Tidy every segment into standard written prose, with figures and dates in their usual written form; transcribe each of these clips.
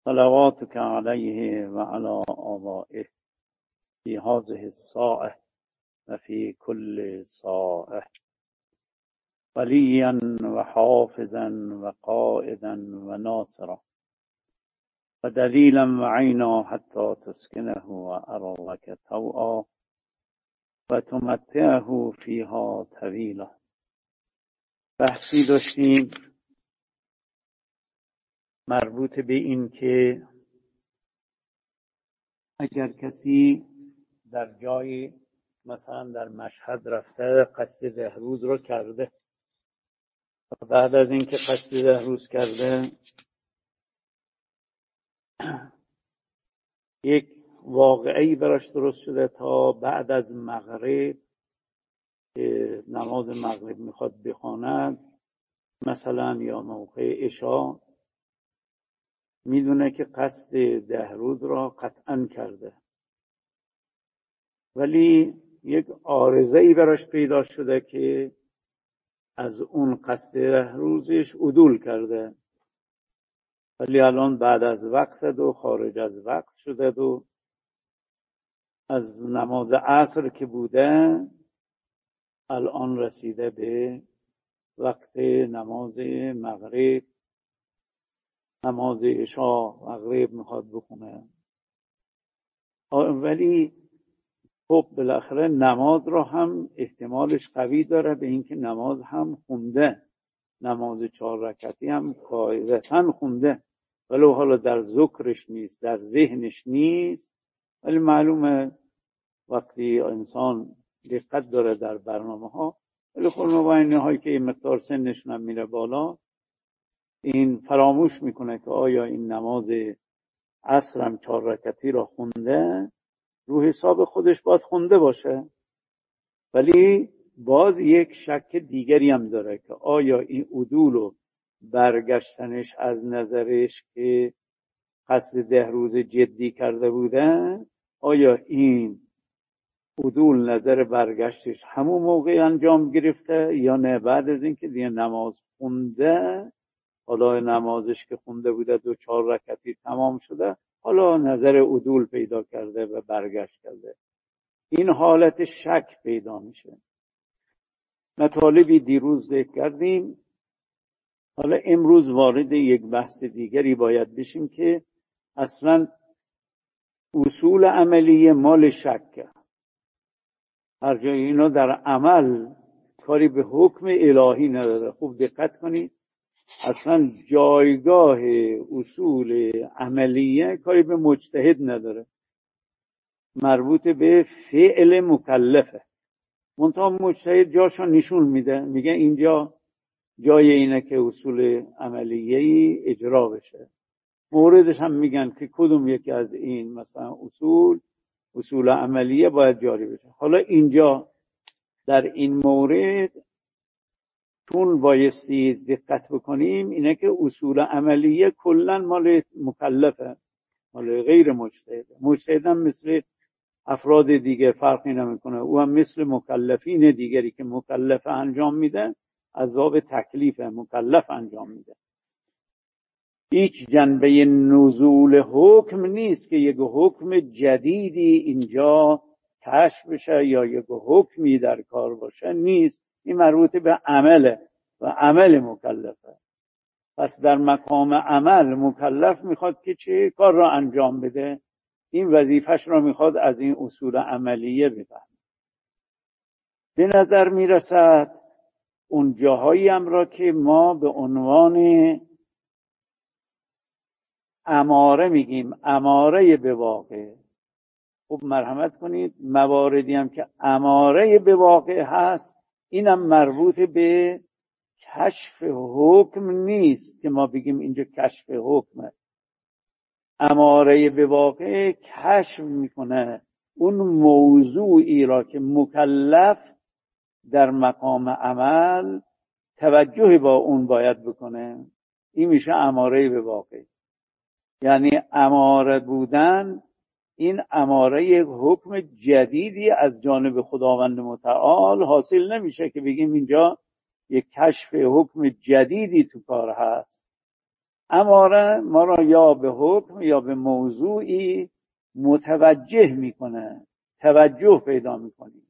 صلواتك عليه وعلى آبائه في هذه الساعة وفي كل ساعة وليا وحافظا وقائدا وناصرا ودليلا وعينا حتى تسكنه وأرضك طوعا وتمتعه فيها طویلا. بحثی داشتیم مربوط به این که اگر کسی در جایی مثلا در مشهد رفته قصد 10 روز رو کرده و بعد از اینکه قصد 10 روز کرده یک واقعی براش درست شده تا بعد از مغرب که نماز مغرب میخواد بخواند مثلا یا موقع عشا میدونه که قصد 10 روز را قطعا کرده ولی یک عارضه‌ای براش پیدا شده که از اون قصد 10 روزش عدول کرده ولی الان بعد از وقت و خارج از وقت شده و از نماز عصر که بوده الان رسیده به وقت نماز مغرب، نماز عشا مغرب میخواد بخونه ولی خب بالاخره نماز را هم احتمالش قوی داره به اینکه نماز هم خونده، نماز 4 رکعتی هم قاعدتاً خونده ولی حالا در ذکرش نیست، در ذهنش نیست. ولی معلومه وقتی انسان دقت داره در برنامه ها ولی خب مبینه هایی که این مقدار سنشون هم میره بالا این فراموش میکنه که آیا این نماز عصر هم 4 رکعتی را خونده، رو حساب خودش باید خونده باشه ولی باز یک شک دیگری هم داره که آیا این عدول و برگشتنش از نظرش که قصد 10 روز جدی کرده بوده آیا این عدول نظر برگشتش همون موقع انجام گرفته یا نه بعد از اینکه دیگه نماز خونده، حالا نمازش که خونده بوده 2-4 رکعتی تمام شده حالا نظر عدول پیدا کرده و برگشت کرده. این حالت شک پیدا میشه. مطالبی دیروز ذکر کردیم، حالا امروز وارد یک بحث دیگری باید بشیم که اصلا اصول عملی مال شک. هر جای اینا در عمل کاری به حکم الهی نداره. خوب دقت کنید اصلا جایگاه اصول عملیه کاری به مجتهد نداره، مربوط به فعل مکلفه. منتها مجتهد جاشو نشون میده، میگه اینجا جای اینه که اصول عملیه‌ای اجرا بشه. موردش هم میگن که کدوم یکی از این مثلا اصول عملیه باید جاری بشه. حالا اینجا در این مورد چون بایستی دقت بکنیم اینه که اصول عملیه کلن مال مکلفه، مال غیر مجتهد. مجتهد هم مثل افراد دیگه فرقی نمیکنه، او هم مثل مکلفین دیگری که مکلف انجام میده از باب تکلیف مکلف انجام میده. هیچ جنبه نزول حکم نیست که یک حکم جدیدی اینجا کشف بشه یا یک حکمی در کار باشه، نیست. این مربوط به عمله و عمل مکلفه. پس در مقام عمل مکلف میخواد که چه کار را انجام بده، این وظیفش را میخواد از این اصول عملیه بفهمه. به نظر میرسد اون جاهایی هم را که ما به عنوان اماره میگیم، اماره به واقع، خب مرحمت کنید مواردی هم که اماره به واقع هست اینم مربوط به کشف حکم نیست که ما بگیم اینجا کشف حکمه. اماره به واقع کشف میکنه اون موضوعی را که مکلف در مقام عمل توجه با اون باید بکنه، این میشه اماره به واقع. یعنی اماره بودن، این اماره یک حکم جدیدی از جانب خداوند متعال حاصل نمیشه که بگیم اینجا یک کشف حکم جدیدی تو کار هست. اماره ما را یا به حکم یا به موضوعی متوجه میکنه، توجه پیدا میکنیم.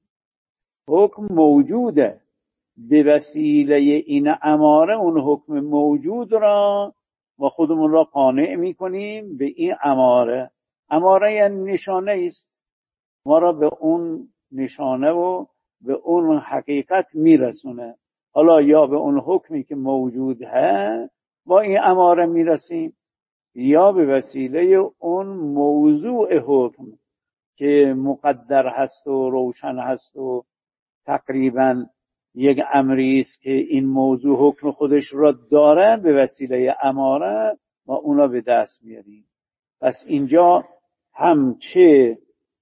حکم موجوده، به وسیله این اماره اون حکم موجود را ما خودمون را قانع میکنیم به این اماره. اماره یعنی نشانه است، ما را به اون نشانه و به اون حقیقت میرسونه. حالا یا به اون حکمی که موجود هست با این اماره میرسیم، یا به وسیله اون موضوع حکم که مقدر هست و روشن هست و تقریبا یک امری است که این موضوع حکم خودش را داره، به وسیله اماره ما اونا به دست میاریم. پس اینجا هم چه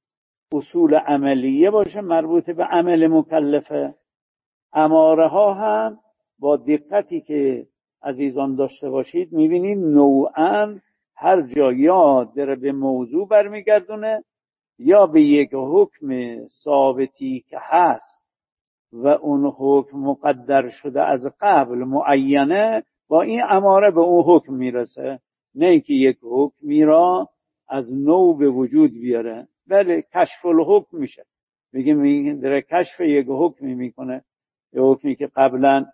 اصول عملیه باشه مربوط به عمل مکلفه، اماره ها هم با دقتی که عزیزان داشته باشید میبینید نوعاً هر جا یا داره به موضوع برمیگردونه یا به یک حکم ثابتی که هست و اون حکم مقدر شده از قبل معینه، با این اماره به اون حکم میرسه، نه اینکه یک حکمی را از نو به وجود بیاره. بله کشف الحکم میشه، میگه داره کشف یک حکمی میکنه، یک حکمی که قبلا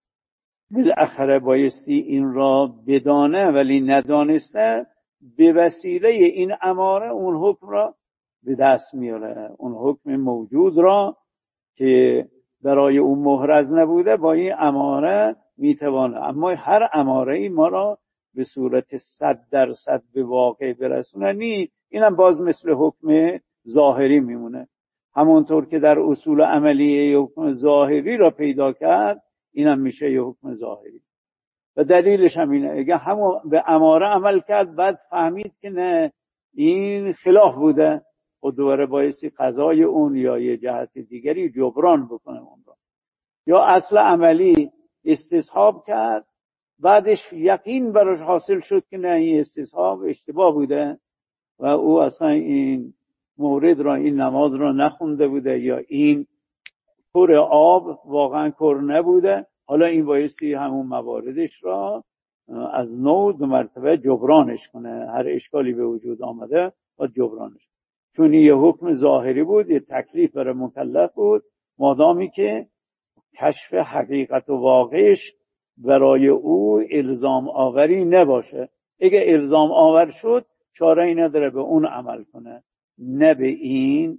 بالاخره بایستی این را بدانه ولی ندانسته، به وسیله این اماره اون حکم را به دست میاره، اون حکم موجود را که برای اون محرز نبوده با این اماره میتوانه. اما هر اماره ای ما را به صورت 100% به واقع برسونه نی، اینم باز مثل حکم ظاهری میمونه. همونطور که در اصول عملیه حکم ظاهری را پیدا کرد، اینم میشه یه حکم ظاهری. و دلیلش هم اینه، اگه همون به اماره عمل کرد بعد فهمید که نه این خلاف بوده، و دوباره بایستی قضای اون یا یه جهت دیگری جبران بکنه اون را. یا اصل عملی استصحاب کرد، بعدش یقین براش حاصل شد که نه این استصحاب اشتباه بوده و او اصلا این مورد را، این نماز را نخونده بوده، یا این کور آب واقعا کور نبوده، حالا این بایستی همون مواردش را از نو 2 مرتبه جبرانش کنه. هر اشکالی به وجود آمده و جبرانش، چون یه حکم ظاهری بود، یه تکلیف برای مکلف بود، مادامی که کشف حقیقت و واقعش برای او الزام آوری نباشه. اگه الزام آور شد چاره ای نداره به اون عمل کنه، نه به این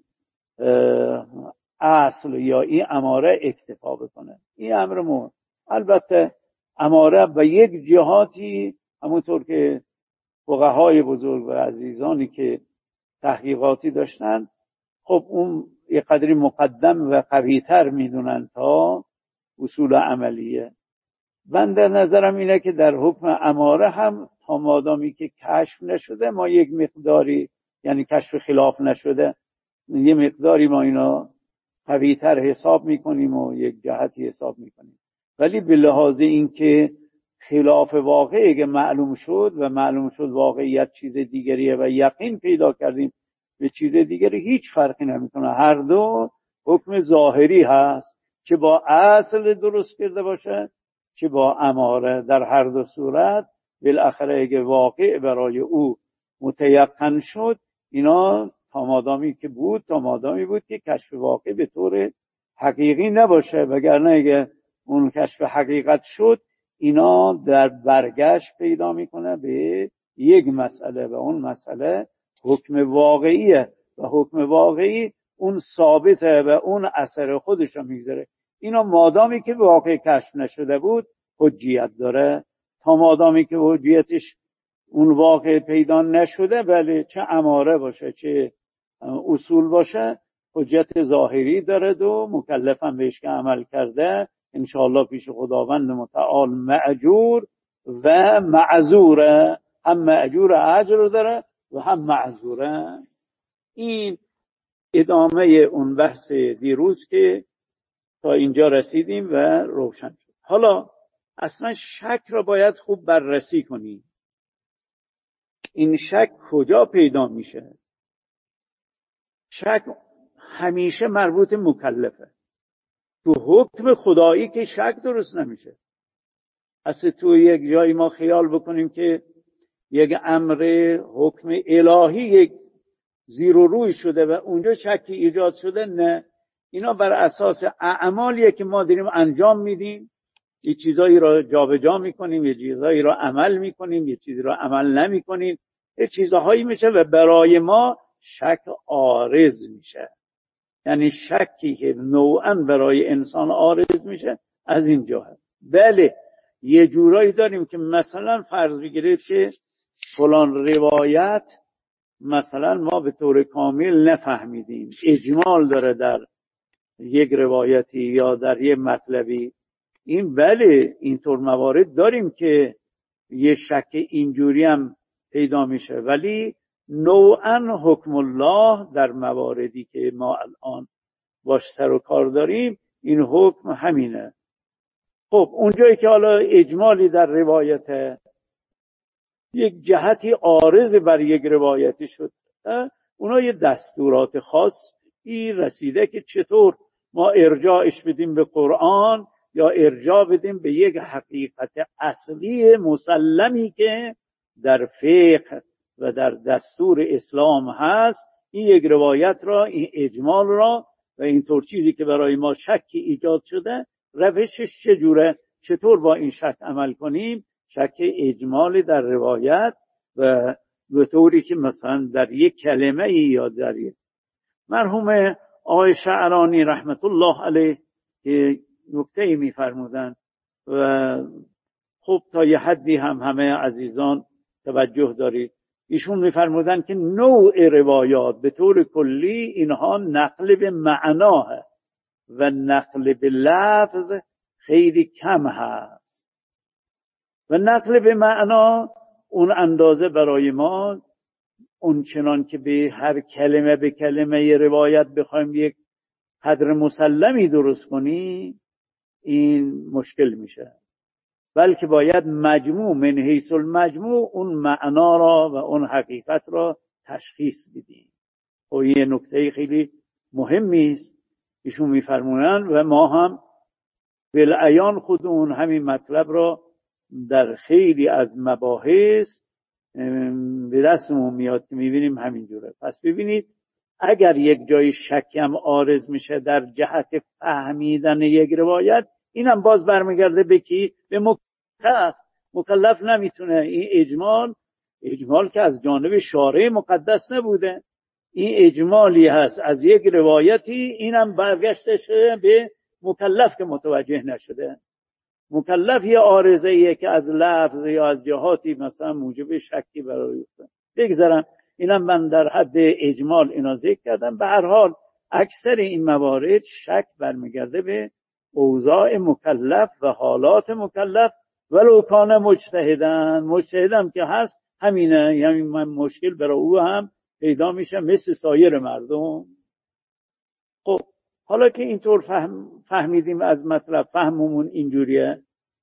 اصل یا این اماره اکتفا بکنه. این امر مهم. البته اماره به یک جهاتی، همونطور که فقهای بزرگ و عزیزانی که تحقیقاتی داشتن، خب اون یه قدری مقدم و قویتر میدونن تا اصول عملیه. من در نظرم اینه که در حکم اماره هم تا مادامی که کشف نشده ما یک مقداری، یعنی کشف خلاف نشده، یه مقداری ما اینا قویتر حساب میکنیم و یک جهتی حساب میکنیم. ولی به لحاظ اینکه خلاف واقعی که معلوم شد و معلوم شد واقعیت چیز دیگریه و یقین پیدا کردیم به چیز دیگری، هیچ فرقی نمیکنه، هر دو حکم ظاهری هست، چه با اصل درست کرده باشه چه با اماره. در هر دو صورت بالاخره اگه واقع برای او متیقن شد، اینا تا مادامی که بود، تا مادامی بود که کشف واقع به طور حقیقی نباشه، وگرنه اگه اون کشف حقیقت شد اینا در برگشت پیدا میکنه به یک مسئله و اون مسئله حکم واقعیه و حکم واقعی اون ثابته و اون اثر خودش رو میگذاره. اینا مادامی که واقع کشف نشده بود حجیت داره، تا مادامی که حجیتش اون واقع پیدا نشده، بله چه اماره باشه چه اصول باشه حجت ظاهری داره و مکلفم بهش که عمل کرده انشاءالله پیش خداوند متعال مأجور و معذوره، هم مأجور اجر داره و هم معذوره. این ادامه اون بحث دیروز که تا اینجا رسیدیم و روشن شد. حالا اصلا شک را باید خوب بررسی کنیم. این شک کجا پیدا میشه؟ شک همیشه مربوط مکلفه. تو حکم خدایی که شک درست نمیشه. اصلا تو یک جایی ما خیال بکنیم که یک امر حکم الهی یک زیر و روی شده و اونجا شکی ایجاد شده، نه، اینا بر اساس اعمالیه که ما داریم انجام میدیم. یه چیزایی را جابجا میکنیم، یه چیزایی را عمل میکنیم، یه چیزی را عمل نمیکنیم، یه چیزهایی میشه و برای ما شک عارض میشه. یعنی شکی که نوعاً برای انسان عارض میشه از اینجا هست. بله یه جورایی داریم که مثلا فرض بگیرید که فلان روایت مثلا ما به طور کامل نفهمیدیم، اجمال داره در یک روایتی یا در یک مطلبی، این بله اینطور موارد داریم که یه شک اینجوری هم پیدا میشه، ولی نوعاً حکم الله در مواردی که ما الان باش سر و کار داریم این حکم همینه. خب اونجایی که حالا اجمالی در روایت یک جهتی عارض بر یک روایتی شد، اونا یه دستورات خاصی رسیده که چطور ما ارجاعش بدیم به قرآن یا ارجاع بدیم به یک حقیقت اصلی مسلمی که در فقه و در دستور اسلام هست. این یک روایت را، این اجمال را و اینطور چیزی که برای ما شکی ایجاد شده روشش چجوره، چطور با این شک عمل کنیم. شک اجمالی در روایت و به طوری که مثلا در یک کلمه یا در یک مرحوم آقای شعرانی رحمت الله علیه که نکته‌ای می‌فرمودن و خب تا یه حدی هم همه عزیزان توجه دارید، ایشون می‌فرمودن که نوع روایات به طور کلی اینها نقل به معناه و نقل به لفظ خیلی کم هست و نقل به معنا اون اندازه برای ما اون چنان که به هر کلمه به کلمه روایت بخوایم یک قدر مسلمی درست کنیم این مشکل میشه، بلکه باید مجموع من حیث المجموع اون معنا را و اون حقیقت را تشخیص بدیم. و یه نکته خیلی مهمی است ایشون میفرمونن و ما هم بالعیان خودمون همین مطلب را در خیلی از مباحث به دستمون میاد که میبینیم همینجوره. پس ببینید اگر یک جای شکی هم عارض میشه در جهت فهمیدن یک روایت، اینم باز برمیگرده به کی؟ به مکلف نمیتونه. این اجمال که از جانب شارع مقدس نبوده، این اجمالی هست از یک روایتی، اینم برگشتش به مکلف که متوجه نشده. مکلف یه عارضه‌ایه که از لفظ یا از جهاتی مثلا موجب شکی برای افتاد. بگذارم اینم من در حد اجمال اینا ذکر کردم. به هر حال اکثر این موارد شک برمیگرده به اوضاع مکلف و حالات مکلف، ولو کان مجتهدم که هست همینه، یعنی من مشکل برای او هم پیدا میشه مثل سایر مردم. خب حالا که اینطور فهمیدیم از مطلب، فهممون اینجوریه،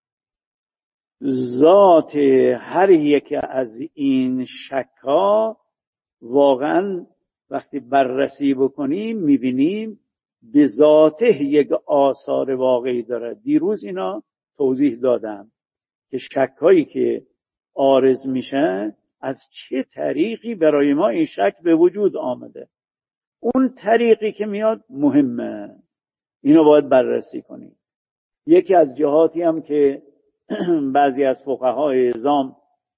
ذات هر یک از این شک‌ها واقعا وقتی بررسی بکنیم میبینیم به ذاته یک آثار واقعی داره. دیروز اینا توضیح دادم که شک‌هایی که عارض میشه از چه طریقی برای ما این شک به وجود آمده. اون طریقی که میاد مهمه، اینو باید بررسی کنیم. یکی از جهاتی هم که بعضی از فقهای اعظام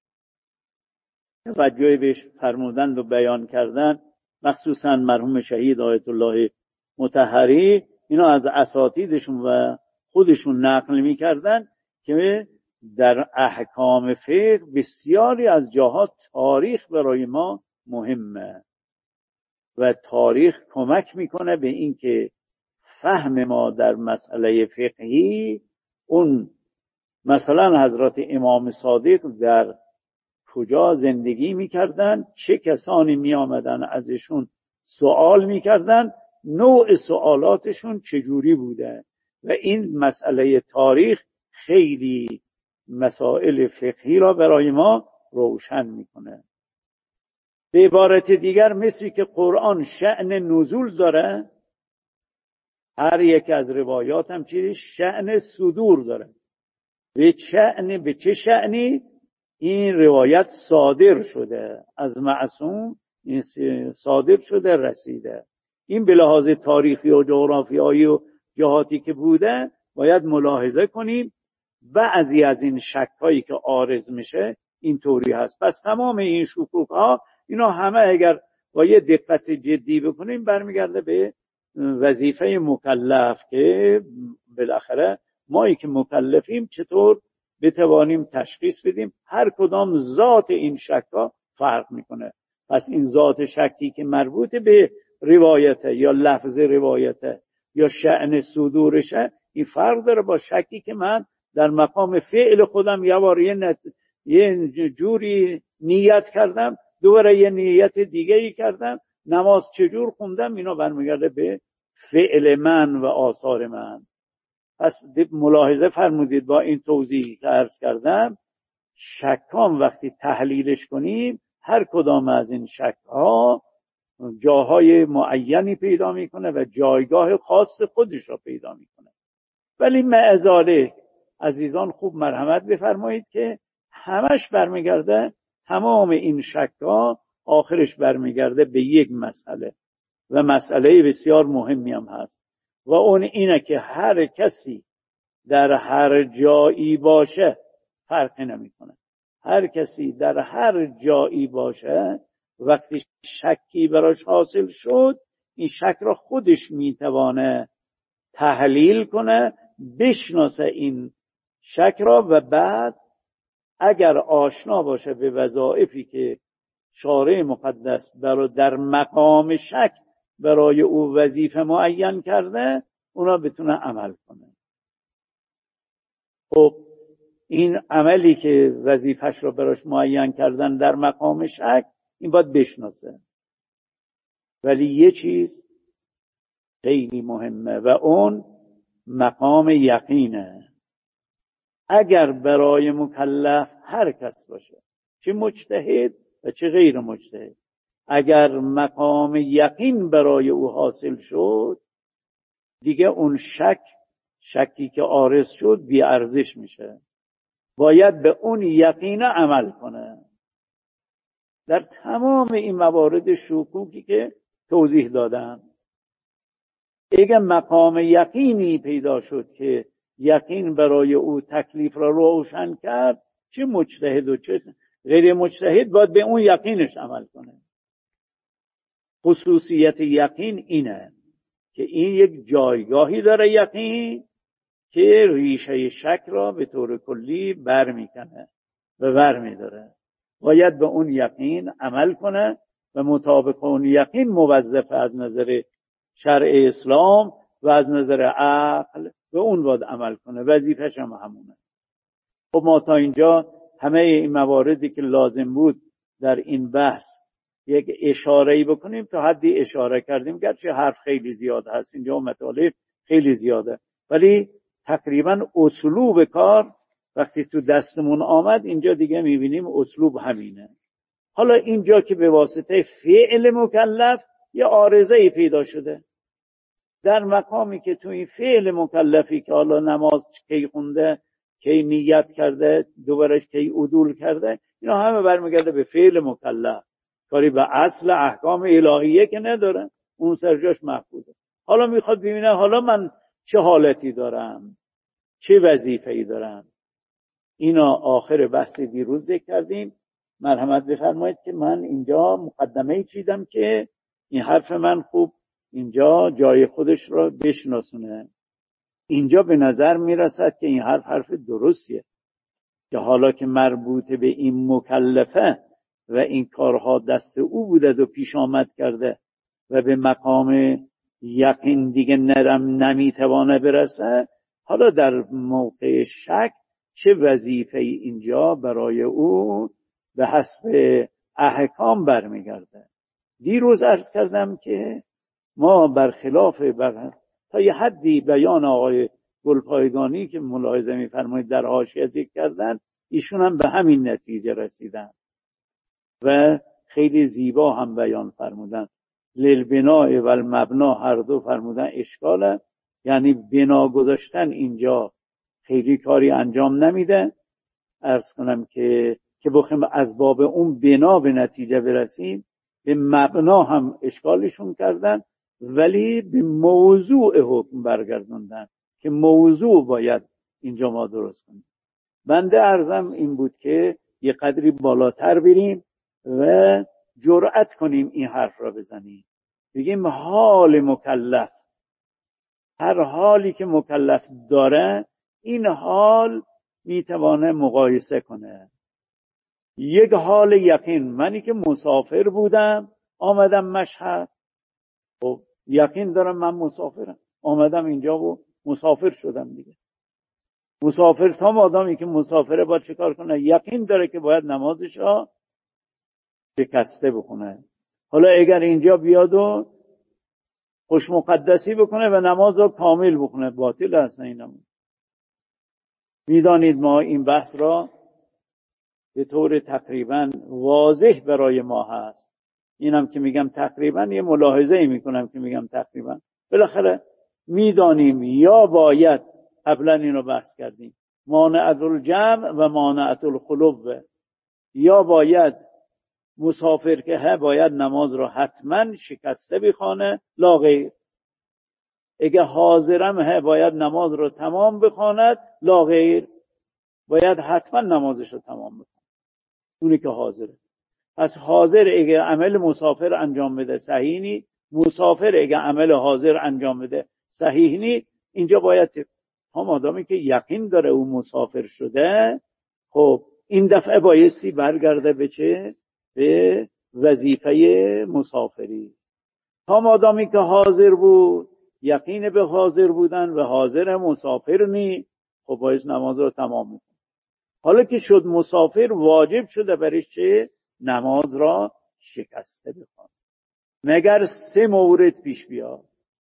توجه بهش فرمودند و بیان کردن، مخصوصا مرحوم شهید آیت الله مطهری، اینا از اساتیدشون و خودشون نقل میکردن که در احکام فقه بسیاری از جهات تاریخ برای ما مهمه و تاریخ کمک میکنه به این که فهم ما در مسئله فقهی، اون مثلا حضرت امام صادق در کجا زندگی میکردن، چه کسانی میآمدن ازشون سوال میکردن، نوع سوالاتشون چجوری بوده و این مسئله تاریخ خیلی مسائل فقهی را برای ما روشن میکنه. به عبارت دیگر مثل که قرآن شأن نزول داره، هر یک از روایات هم چیزی شأن صدور داره. به چه شأنی این روایت صادر شده از معصوم، این صادر شده رسیده. این به لحاظ تاریخی و جغرافیایی و جهاتی که بوده باید ملاحظه کنیم. بعضی از این شک‌هایی که عارض میشه اینطوری هست. پس تمام این شکوک‌ها اینا همه اگر با یه دقت جدی بکنیم برمیگرده به وظیفه مکلف که بالاخره مایی که مکلفیم چطور بتوانیم تشخیص بدیم. هر کدام ذات این شک‌ها فرق میکنه. پس این ذات شکی که مربوط به روایته یا لفظ روایته یا شأن صدورشه این فرق داره با شکی که من در مقام فعل خودم یه جوری نیت کردم دوباره یه نیت دیگه‌ای کردم، نماز چجور خوندم، اینا برمیگرده به فعل من و آثار من. پس ملاحظه فرمودید با این توضیحی که عرض کردم شکام وقتی تحلیلش کنیم هر کدام از این شک‌ها جاهای معینی پیدا میکنه و جایگاه خاص خودش رو پیدا میکنه. ولی معذالک عزیزان خوب مرحمت بفرمایید که همش برمیگرده، تمام این شک‌ها آخرش برمیگرده به یک مسئله و مسئله بسیار مهمی هم هست و اون اینه که هر کسی در هر جایی باشه فرقی نمیکنه. هر کسی در هر جایی باشه وقتی شکی براش حاصل شد این شک را خودش میتوانه تحلیل کنه، بشناسه این شک را و بعد اگر آشنا باشه به وظایفی که شارع مقدس در مقام شک برای او وظیفه معین کرده اونا بتونه عمل کنه. خب این عملی که وظیفش را براش معین کردن در مقام شک این باید بشناسه. ولی یه چیز خیلی مهمه و اون مقام یقینه. اگر برای مکلف هر کس باشه چه مجتهد و چه غیر مجتهد اگر مقام یقین برای او حاصل شد دیگه اون شکی که عارض شد بی ارزش میشه. باید به اون یقین عمل کنه. در تمام این موارد شکوکی که توضیح دادم اگه مقام یقینی پیدا شد که یقین برای او تکلیف را روشن کرد چه مجتهد و چه غیر مجتهد باید به اون یقینش عمل کنه. خصوصیت یقین اینه که این یک جایگاهی داره یقین که ریشه شک را به طور کلی برمیکنه و برمیداره. باید به اون یقین عمل کنه و مطابق اون یقین موظفه از نظر شرع اسلام و از نظر عقل به اون باید عمل کنه. وظیفه‌ش هم همونه. خب ما تا اینجا همه این مواردی که لازم بود در این بحث یک اشاره‌ای بکنیم تا حدی اشاره کردیم، گرچه حرف خیلی زیاد هست اینجا و مطالب خیلی زیاده، ولی تقریبا اسلوب کار وقتی تو دستمون آمد اینجا دیگه میبینیم اسلوب همینه. حالا اینجا که به واسطه فعل مکلف یه عارضه‌ای پیدا شده در مقامی که تو این فعل مکلفی که حالا نماز کی خونده، کی نیت کرده، دوبارش کی عدول کرده، اینا همه برمیگرده به فعل مکلف، کاری به اصل احکام الهیه که نداره، اون سرجاش محفوظه. حالا میخواد ببینه حالا من چه حالتی دارم، چه وظیفه‌ای دارم. اینا آخر بحث دیروز ذکر کردیم. مرحمت بفرمایید که من اینجا مقدمه‌ای چیدم که این حرف من خوب اینجا جای خودش را بشناسونه. اینجا به نظر میرسد که این حرف درستیه که حالا که مربوط به این مکلفه و این کارها دست او بوده و پیش آمد کرده و به مقام یقین دیگه نمیتوانه برسه، حالا در موقع شک چه وظیفه اینجا برای او به حسب احکام برمیگرده. دیروز عرض کردم که ما برخلاف تا یه حدی بیان آقای گلپایگانی که ملاحظه می‌فرمایید در حاشیه ذکر کردن، ایشون هم به همین نتیجه رسیدن و خیلی زیبا هم بیان فرمودن. للبناء و المبنا هر دو فرمودن اشکاله، یعنی بنا گذاشتن اینجا خیلی کاری انجام نمیده. عرض کنم که بخوایم از باب اون بنا به نتیجه برسیم، به مبنا هم اشکالشون کردن ولی به موضوع حکم برگردوندن که موضوع باید اینجا ما درست کنیم. بنده عرضم این بود که یه قدری بالاتر بریم و جرأت کنیم این حرف را بزنیم، بگیم حال مکلف، هر حالی که مکلف داره این حال میتوانه مقایسه کنه. یک حال یقین، منی که مسافر بودم آمدم مشهد، خب یقین دارم من مسافرم، آمدم اینجا و مسافر شدم دیگه. مسافر تا مادامی که مسافره باید چه کار کنه؟ یقین داره که باید نمازش را شکسته بکنه. حالا اگر اینجا بیاد و خوش مقدسی بکنه و نماز را کامل بکنه، باطل هست این. میدانید ما این بحث را به طور تقریبا واضح برای ما هست. اینم که میگم تقریبا یه ملاحظه‌ای میکنم که میگم تقریبا، بالاخره میدانیم یا باید، قبلا اینو بحث کردیم، مانعت الجمع و مانعت الخلو، یا باید مسافر که باید نماز را حتما شکسته بخوانه لا غیر، اگه حاضرم باید نماز را تمام بخواند لا غیر، باید حتما نمازش را تمام بخواند اونی که حاضره. پس حاضر اگه عمل مسافر انجام بده صحیح نی، مسافر اگه عمل حاضر انجام بده صحیح نی. اینجا باید هم آدمی که یقین داره او مسافر شده، خب این دفعه بایستی برگرده به چه؟ به وظیفه مسافری. هم آدمی که حاضر بود، یقین به حاضر بودن و حاضر مسافر نی، خب باید نماز رو تمام میکنه. حالا که شد مسافر، واجب شده برش چه؟ نماز را شکسته بخوانه. مگر 3 مورد پیش بیاد.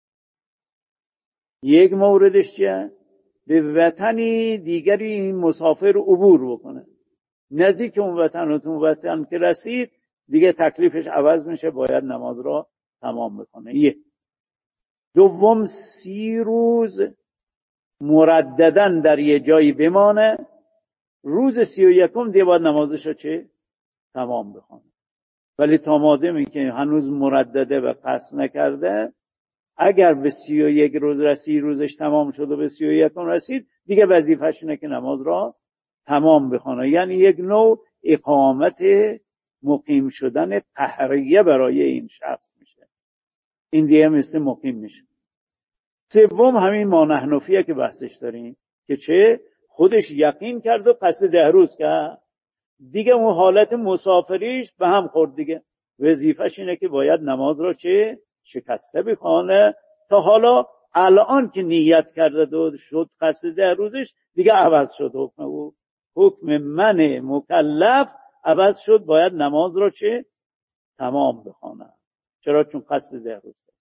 یک موردش چیه؟ به وطنی دیگری این مسافر عبور بکنه، نزدیک اون وطن که رسید دیگه تکلیفش عوض میشه، باید نماز را تمام بکنه. یک. دوم 30 روز مرددن در یه جایی بمانه، روز 31 دیگه باید نمازش رو چه؟ تمام بخونه. ولی تا مادمی که هنوز مردده و قصد نکرده، اگر به 31 روز رسید، روزش تمام شد و به 31 رسید، دیگه وظیفه‌ش اینه که نماز را تمام بخونه. یعنی یک نوع اقامت مقیم شدن قهریه برای این شخص میشه، این دیگه مثل مقیم میشه. سوم همین ما نحنفیه که بحثش داریم که چه؟ خودش یقین کرد و قصد 10 روز کرد، دیگه اون حالت مسافریش به هم خورد، دیگه وظیفه‌ش اینه که باید نماز را چه؟ شکسته بخونه. تا حالا الان که نیت کرده و شد قصد 10 روزش، دیگه عوض شد حکم او، حکم من مکلف عوض شد، باید نماز را چه؟ تمام بخونه. چرا؟ چون قصد 10 روز کرد.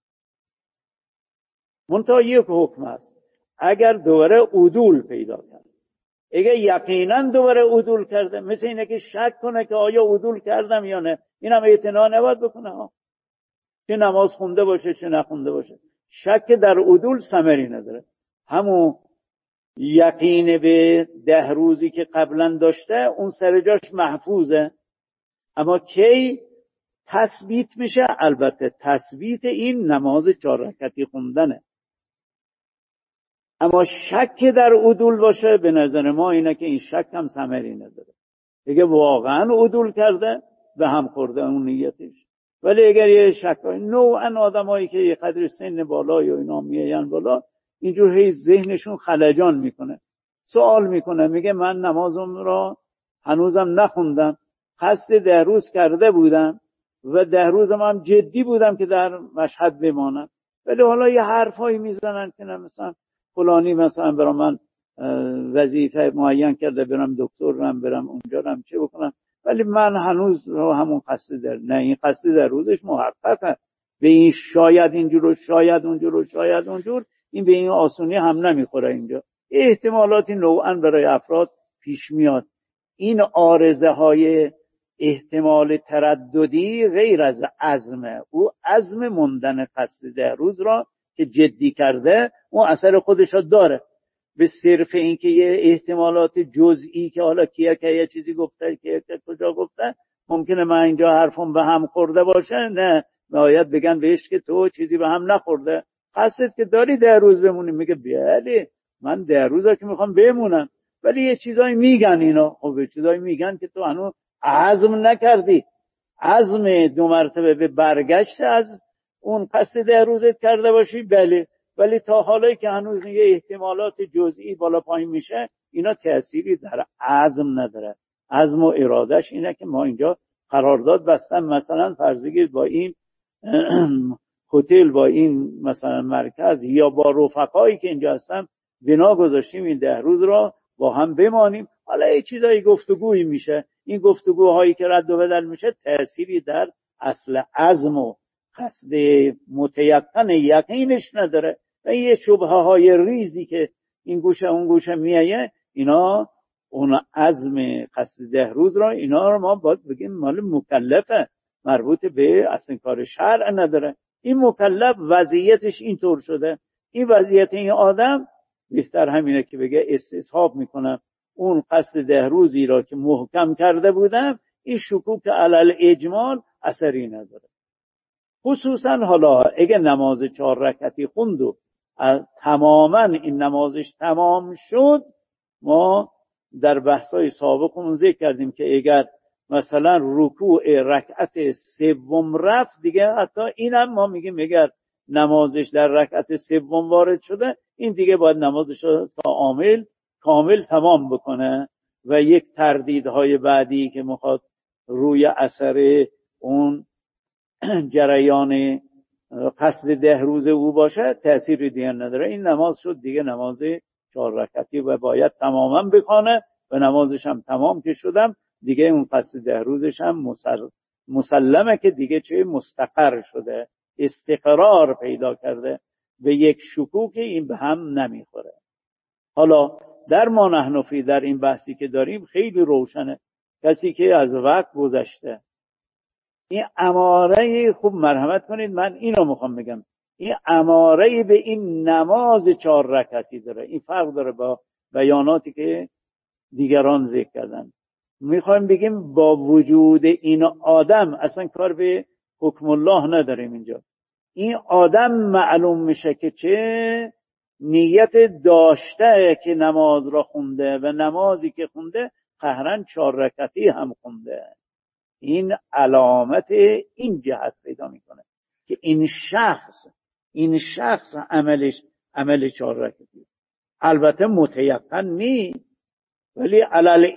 منتها یک حکم هست، اگر دوباره عدول پیدا کرد، اگه یقینا دوباره عدول کرده، مثل اینه که شک کنه که آیا عدول کردم یا نه، اینم اعتنا نباید بکنه چه نماز خونده باشه چه نخونده باشه. شک در عدول ثمری نداره. همون یقین به 10 روزی که قبلا داشته اون سر جاش محفوظه، اما کی تثبیت میشه؟ البته تثبیت این نماز 4 رکعتی خوندنه. اما شک در عدول باشه، به نظر ما اینه که این شک هم ثمری نداره. اگه واقعا عدول کرده به هم خورده اون نیتش. ولی اگر یه شک نوعا آدمایی که یه قدر سن بالایی و اینا میاین بالا، اینجور هی ذهنشون خلجان میکنه، سوال میکنه، میگه من نمازم را هنوزم نخوندم، قصد 10 روز کرده بودم و 10 روزم هم جدی بودم که در مشهد بمانم، ولی حالا یه حرفایی میزنن که مثلا فلانی مثلا برای من وظیفه معین کرده، برم دکتر برم اونجا چه بکنم، ولی من هنوز همون قصد در نه، این قصد در روزش محققه، به این شاید اینجور و شاید اونجور و شاید اونجور، این به این آسونی هم نمیخوره. اینجا احتمالاتی نوعا برای افراد پیش میاد. این عارضه های احتمال ترددی غیر از عزمه، او عزم موندن قصد 10 روز را که جدی کرده اون اثر خودش را داره، به صرف اینکه یه احتمالات جزئی که حالا کیه که یه چیزی گفته کیه که کجا گفته، ممکنه من اینجا حرفم به هم خورده باشه، نه نهایت بگن بهش که تو چیزی به هم نخورده، قصدت که داری 10 روز بمونی. میگه بله من 10 روزه که میخوام بمونم، ولی یه چیزایی میگن اینا. خب یه چیزایی میگن که تو هنوز عزم نکردی، عزم 2 مرتبه به برگشت از اون قصد 10 روزت کرده باشی، بله، ولی تا حالا که هنوز یه احتمالات جزئی بالا پایین میشه، اینا تأثیری در عزم نداره. عزم و ارادش اینه که ما اینجا قرارداد بستم، مثلا فرض بگید با این هتل، با این مثلا مرکز، یا با رفقایی که اینجا هستم بنا گذاشتیم این 10 روز را با هم بمانیم. حالا یه چیزایی گفتگویی میشه، این گفتگوهایی که رد و بدل میشه تأثیری در اصل عزم و قصد متیقن یقینش نداره. و یه شبهه های ریزی که این گوشه اون گوشه میایه، اینا اون عزم قصد 10 روز را، اینا رو ما باید بگیم مال مکلفه، مربوط به اصلا کار شرع نداره. این مکلف وضعیتش اینطور شده، این وضعیت این آدم بهتر همینه که بگه استصحاب میکنم اون قصد 10 روزی را که محکم کرده بودم، این شکوک علل اجمال اثری نداره. خصوصا حالا اگه نماز 4 رکعتی خوند و تماما این نمازش تمام شد، ما در بحثای سابقمون ذکر کردیم که اگر مثلا رکوع رکعت 3 رفت، دیگه حتی اینم ما میگیم اگر نمازش در رکعت 3 وارد شده، این دیگه باید نمازش رو تا کامل تمام بکنه و یک تردیدهای بعدی که میخواد روی اثر اون جریان قصد 10 روز او باشه تأثیری دیگه نداره. این نماز شد دیگه نماز 4 رکعتی و باید تماما بخونه و نمازش هم تمام که شدم دیگه اون قصد 10 روزش هم مسلمه که دیگه چه مستقر شده، استقرار پیدا کرده، به یک شکوک این به هم نمیخوره. حالا در ما نحنفی در این بحثی که داریم خیلی روشنه، کسی که از وقت گذشته این اماره، خوب مرحمت کنید من اینو میخوام بگم، این اماره به این نماز 4 رکعتی داره. این فرق داره با بیاناتی که دیگران ذکر کردن. میخوایم بگیم با وجود این آدم اصلا کار به حکم الله نداریم اینجا. این آدم معلوم میشه که چه نیت داشته که نماز را خونده و نمازی که خونده قهرن 4 رکعتی هم خونده. این علامت این جهت پیدا میکنه که این شخص عمل 4 رکعتی، البته متیقن نیست، ولی علل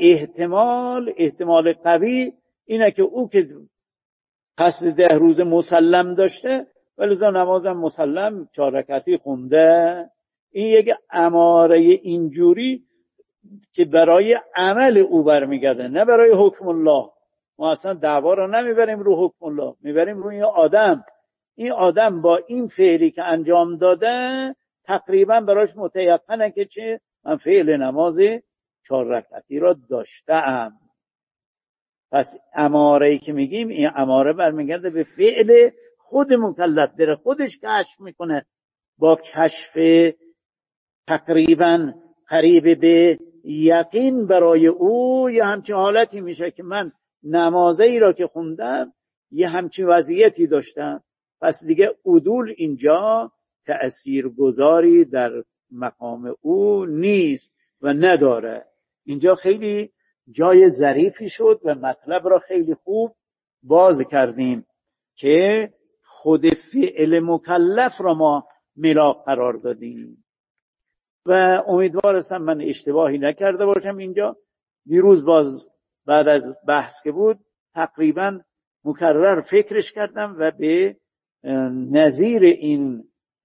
احتمال قوی اینه که او که قصد 10 روز مسلم داشته ولی نمازم مسلم 4 رکعتی خونده. این یک اماره اینجوری که برای عمل او برمیگرده، نه برای حکم الله. ما اصلا دعوا رو نمیبریم رو حکم الله، میبریم روی آدم. این آدم با این فعلی که انجام داده تقریبا براش متیقنه که چه من فعل نماز 4 رکعتی را داشتم. پس اماره‌ای که میگیم این اماره برمیگرده به فعل خود مکلف، داره خودش کشف میکنه، با کشف تقریبا قریب به یقین برای او یه همچین حالتی میشه که من نمازی را که خوندم یه همچین وضعیتی داشتم، پس دیگه عدول اینجا تأثیر گذاری در مقام او نیست و نداره. اینجا خیلی جای ظریفی شد و مطلب را خیلی خوب باز کردیم که خود فعل مکلف را ما ملاک قرار دادیم و امیدوارم من اشتباهی نکرده باشم. اینجا دیروز باز بعد از بحث که بود تقریبا مکرر فکرش کردم و به نظیر این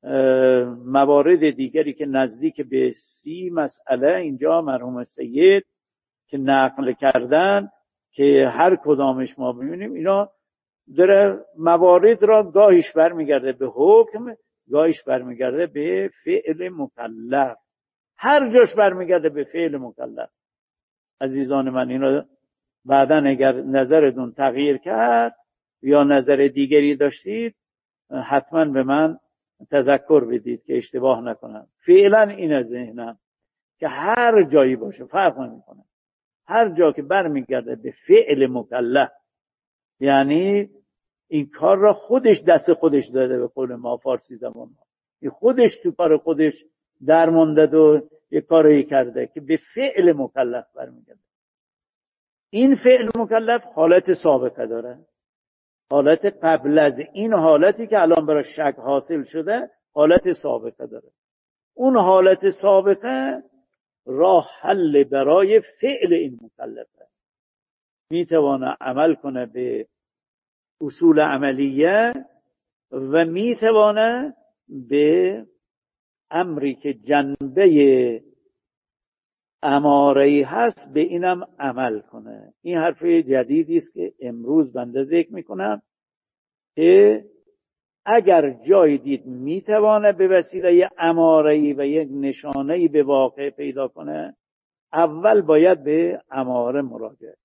موارد دیگری که نزدیک به 30 مسئله اینجا مرحوم سید که نقل کردن که هر کدامش ما ببینیم اینا داره موارد را گاهیش برمیگرده به حکم، گاهیش برمیگرده به فعل مکلف، هر جاش برمیگرده به فعل مکلف. عزیزان من اینا بعدا اگر نظرتون تغییر کرد یا نظر دیگری داشتید حتما به من تذکر بدید که اشتباه نکنم. فعلا این از ذهنم که هر جایی باشه فرق نمیکنه، هر جا که برمیگرده به فعل مکلف، یعنی این کار را خودش دست خودش داده، به قول ما فارسی زبان ما خودش تو کار خودش درمانده و یه کاری کرده که به فعل مکلف برمیگرده. این فعل مکلف حالت سابقه داره، حالت قبل از این حالتی که الان برای شک حاصل شده حالت سابقه داره. اون حالت سابقه راه حل برای فعل این مکلفه، میتوانه عمل کنه به اصول عملیه و میتوانه به امری که جنبه اماره‌ای هست به اینم عمل کنه. این حرف جدیدی است که امروز بنده ذکر میکنم که اگر جای دید میتوانه به وسیله اماره‌ای و یک نشانه‌ای به واقع پیدا کنه، اول باید به اماره مراجعه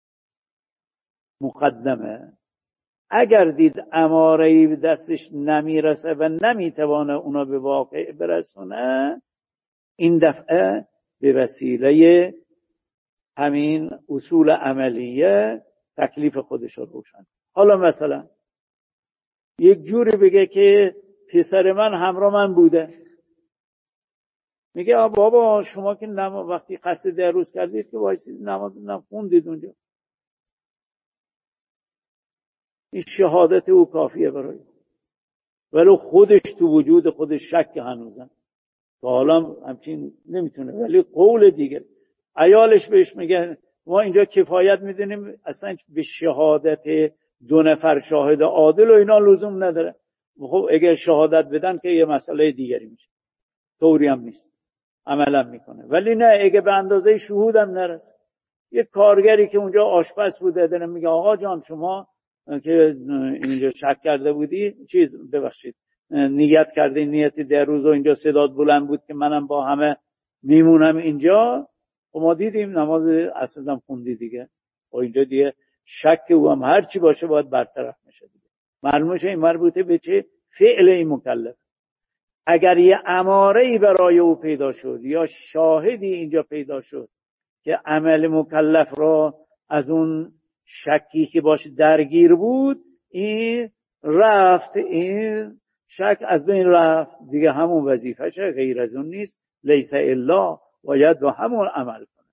مقدمه. اگر دید اماره‌ای دستش نمیرسه و نمیتوانه اونا به واقع برسونه، این دفعه به وسیله همین اصول عملیه تکلیف خودش رو روشن. حالا مثلا یک جوری بگه که پسر من همراه من بوده، میگه بابا شما که وقتی قصد دروز کردید که وایسید نماز خوندید اونجا، این شهادت او کافیه برای، ولی خودش تو وجود خودش شک هنوزن تا حالا همچین نمیتونه، ولی قول دیگه عیالش بهش میگه ما اینجا کفایت میدونیم، اصلا به شهادت 2 نفر شاهد عادل و اینا لزوم نداره. خب اگه شهادت بدن که یه مسئله دیگری میشه، طوری هم نیست، عملا میکنه. ولی نه، اگه به اندازه شهود هم نرسه، یه کارگری که اونجا آشپز بوده داره میگه آقا جان شما که اینجا شک کرده بودی ببخشید نیت کردی، نیتی در روز و اینجا صدات بلند بود که منم با همه میمونم اینجا، و ما دیدیم نماز عصر هم خوندی دیگه، و اینجا دیگه شک او هم هر چی باشه باید برطرف میشه دیگه. معلومه این مربوطه به چه؟ فعل این مکلف. اگر یه اماره‌ای برای او پیدا شد یا شاهدی اینجا پیدا شد که عمل مکلف را از اون شکی که باشه درگیر بود، این رفت، این شک از بین رفت دیگه، همون وظیفه‌شه، غیر از اون نیست. لیس الا، باید با همون عمل کنه.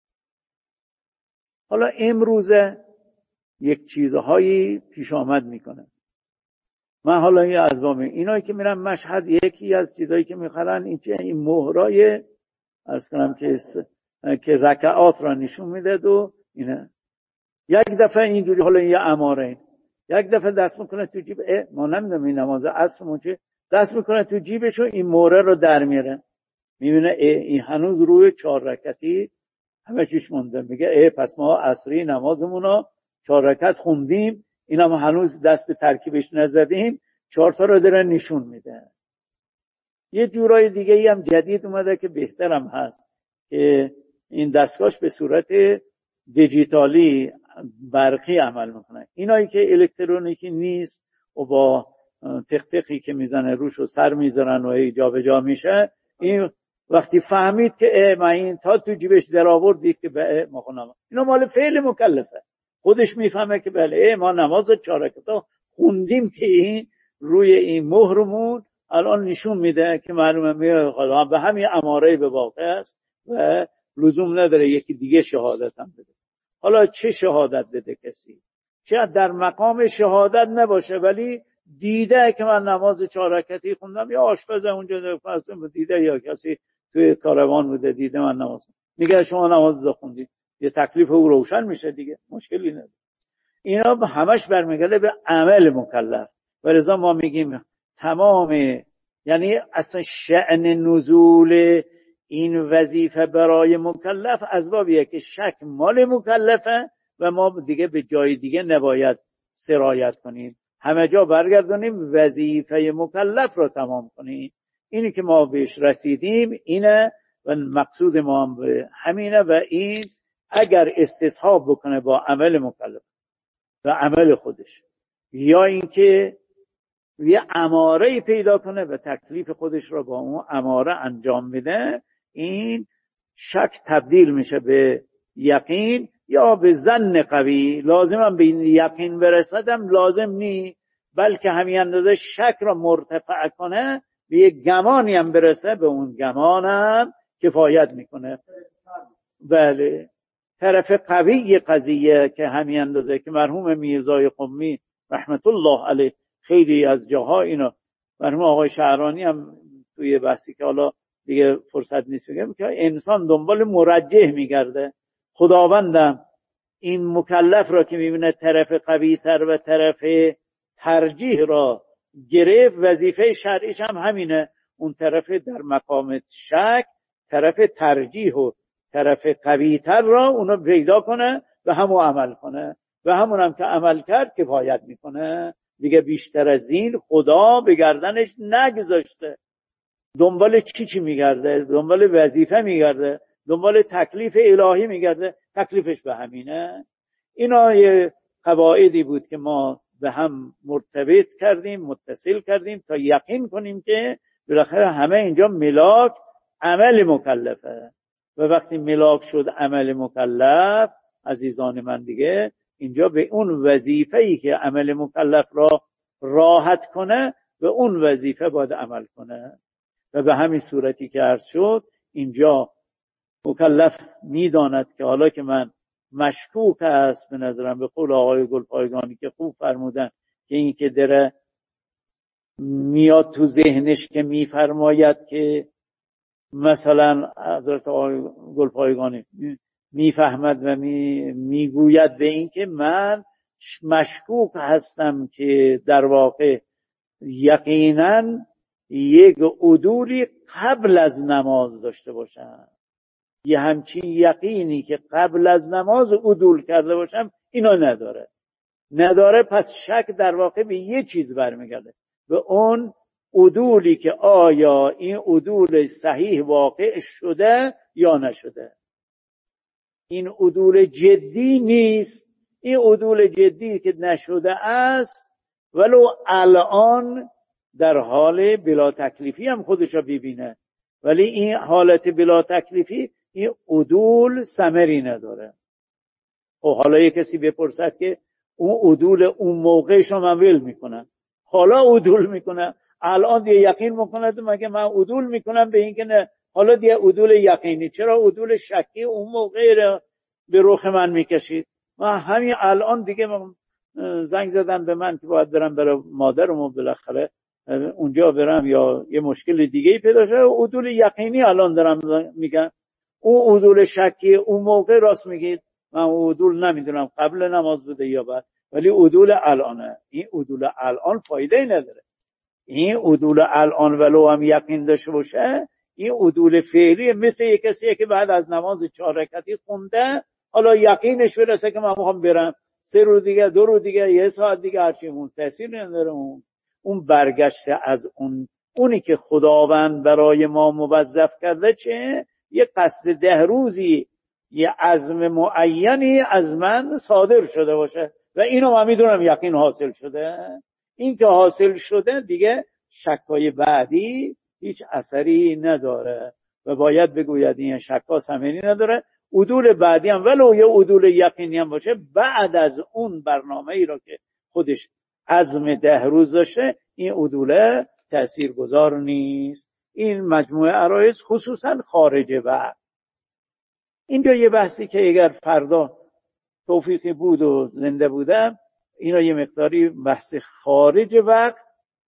حالا امروزه یک چیزهایی پیش آمد میکنه. من حالا این ازوام اینایی که میرم مشهد، یکی از چیزهایی که میخرن این مهرای عرض کنم که رکعات را نشون میده و اینه. یک دفعه اینجوری حالا یه اماره، یک دفعه دست میکنه تو جیب، ما نمیدونم این نماز عصرمون چه، دست میکنه تو جیبش و این مهره رو در میاره، میبینه این هنوز روی 4 رکعتی همه چیش مونده. میگه پس ما عصری نمازمون رو 4 رکعت خوندیم، اینم هنوز دست به ترکیبش نزدیم، 4 تا رو داره نشون میده. یه جورای دیگه ای هم جدید اومده که بهترم هست که این دستگاهش به صورت دیجیتالی برقی عمل میکنه. اینایی که الکترونیکی نیست و با تق که میزنه روش و سر میذارن و جابجا میشه، این وقتی فهمید که من این تا تو جیبش در آورد، دید که به ما خونم، اینا مال فعل مکلفه، خودش میفهمه که بله ما نماز 4 رکعت خوندیم که این روی این مهرمون الان نشون میده که معلومه میگه به همین اماره به واقع است و لزوم نداره یکی دیگه شهادت هم بده. حالا چه شهادت بده کسی؟ شاید در مقام شهادت نباشه ولی دیده که من نماز 4 رکعتی خوندم، یا آشپز اونجا دیده، یا کسی توی کاروان بوده دیده من نماز، میگه شما نماز خوندید، یه تکلیف او روشن میشه دیگه، مشکلی نداره. اینا همش برمیگرده به عمل مکلف. ولذا ما میگیم تمام، یعنی اصلا شأن نزول این وظیفه برای مکلف اسبابیه که شک مال مکلفه و ما دیگه به جای دیگه نباید سرایت کنیم، همه جا برگردونیم وظیفه مکلف رو تمام کنیم. اینی که ما بهش رسیدیم اینه و مقصود ما هم به همینه، و این اگر استصحاب بکنه با عمل مکلف و عمل خودش، یا اینکه یه اماره پیدا کنه و تکلیف خودش رو با اون اماره انجام بده، این شک تبدیل میشه به یقین یا به ظن قوی. لازمم به این یقین برسدم لازم نی، بلکه همین اندازه شک را مرتفع کنه به یک گمانی هم برسه، به اون گمان هم کفایت میکنه. بله، طرف قوی قضیه که همین اندازه که مرحوم میرزای قمی رحمت الله علیه خیلی از جاها اینو، مرحوم آقای شعرانی هم توی بحثی که حالا دیگه فرصت نیست بگم، که انسان دنبال مرجح میگرده. خداوندم این مکلف را که میبینه طرف قوی تر و طرف ترجیح را گرفت، وظیفه شرعیش هم همینه، اون طرف در مقام شک طرف ترجیح و طرف قوی تر را اونو پیدا کنه و همو عمل کنه، و همون هم که عمل کرد کفایت میکنه دیگه. بیشتر از این خدا به گردنش نگذاشته. دنبال چی میگرده؟ دنبال وظیفه میگرده، دنبال تکلیف الهی میگرده، تکلیفش به همینه. اینا یه قواعدی بود که ما به هم مرتبط کردیم، متصل کردیم تا یقین کنیم که بالاخره همه اینجا ملاک عمل مکلفه. و وقتی ملاک شد عمل مکلف، عزیزان من دیگه اینجا به اون وظیفه‌ای که عمل مکلف را راحت کنه، به اون وظیفه باید عمل کنه. و به همین صورتی که عرض شد، اینجا مکلف میداند که حالا که من مشکوک است، به نظرم به قول آقای گلپایگانی که خوب فرمودن که این که داره میاد تو ذهنش که میفرماید که مثلا حضرت آقای گلپایگانی میفهمد و میگوید به این که من مشکوک هستم که در واقع یقینا یک عدولی قبل از نماز داشته باشم، یه همچین یقینی که قبل از نماز عدول کرده باشم اینو نداره. پس شک در واقع به یه چیز برمیگرده، به اون عدولی که آیا این عدول صحیح واقع شده یا نشده. این عدول جدی نیست. این عدول جدی که نشده است، ولو الان در حال بلا تکلیفی هم خودشو ببینه، ولی این حالت بلا تکلیفی این عدول ثمری نداره. خب حالا یه کسی بپرسد که اون عدول اون موقع شما ول میکنن، حالا عدول میکنن، الان دیگه یقین میکنه مگه من عدول میکنم به این که نه، حالا دیگه عدول یقینی، چرا عدول شکی اون موقع رو به رخ من میکشید؟ من همین الان دیگه زنگ زدن به من که باید برم برای مادرمو بالاخره اونجا برم یا یه مشکل دیگه ای پیدا شده، عدول یقینی الان دارم میگن. اون عدول شکی اون موقع راست میگید، من عدول نمیدونم قبل نماز بوده یا بعد، ولی عدول الانه. این عدول الان فایده نداره. این عدول الان ولو هم یقین داشته باشه، این عدول فعلی مثل یک کسی که بعد از نماز 4 رکعتی خونده، حالا یقینش برسه که من میخوام برم 3 روز دیگه 2 روز دیگه 1 ساعت دیگه هرچی اون تاثیر نداره. اون برگشته از اونی که خداوند برای ما موظف کرده، چه یه قصد 10 روزی، یه عزم معینی از من صادر شده باشه و اینو من میدونم یقین حاصل شده. این که حاصل شده دیگه شکای بعدی هیچ اثری نداره و باید بگوید این شکا ثمری نداره. عدول بعدی هم ولو یه عدول یقینی هم باشه، بعد از اون برنامه ای رو که خودش عزم 10 روز داشته، این عدوله تأثیرگذار نیست. این مجموعه عرایض خصوصا خارج وقت. اینجا یه بحثی که اگر فردا توفیقی بود و زنده بودم، اینا یه مقداری بحث خارج وقت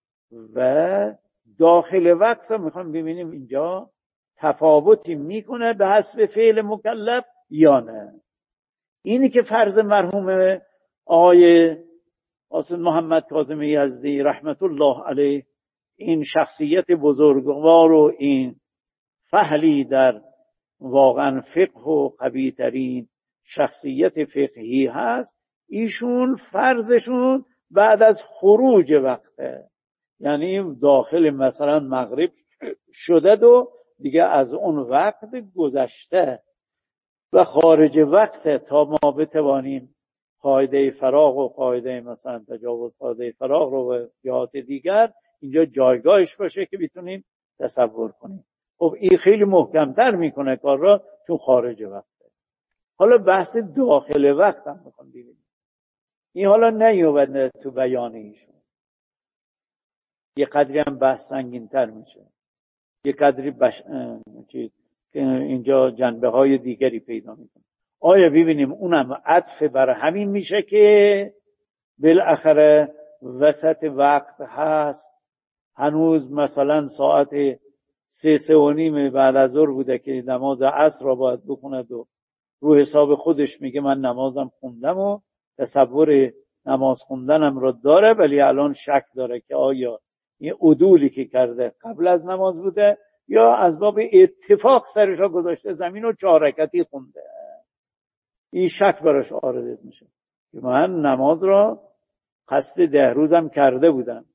و داخل وقت رو میخوام ببینیم اینجا تفاوتی میکنه به حسب فعل مکلف یا نه. اینی که فرض مرحوم آقای حسن محمد کاظم یزدی رحمت الله علیه، این شخصیت بزرگوار و این فحلی در واقعا فقه و قوی ترین شخصیت فقهی هست، ایشون فرضشون بعد از خروج وقته، یعنی داخل مثلا مغرب شده و دیگه از اون وقت گذشته و خارج وقته تا ما بتوانیم قاعده فراغ و قاعده مثلا تجاوز قاعده فراغ رو و جهات دیگر اینجا جایگاهش باشه که بتونیم تصور کنیم. خب این خیلی محکمتر میکنه کار را، چون خارج وقته. حالا بحث داخل وقت هم میخوام ببینیم. این حالا نیومده تو بیان ایشون، یه قدری هم بحث سنگین‌تر میشه، یه قدری اینجا جنبه های دیگری پیدا میکنه. آیا ببینیم اونم عطف بر همین میشه که بالاخره وسط وقت هست، هنوز مثلا ساعت 3:30 بعد از ظهر بوده که نماز عصر را باید بخوند و رو حساب خودش میگه من نمازم خوندم و تصور نماز خوندنم را داره، ولی الان شک داره که آیا این عدولی که کرده قبل از نماز بوده یا از باب اتفاق سرش را گذاشته زمین و 4 رکعتی خونده. این شک براش عارض میشه که من نماز را قصد 10 روزم کرده بودم،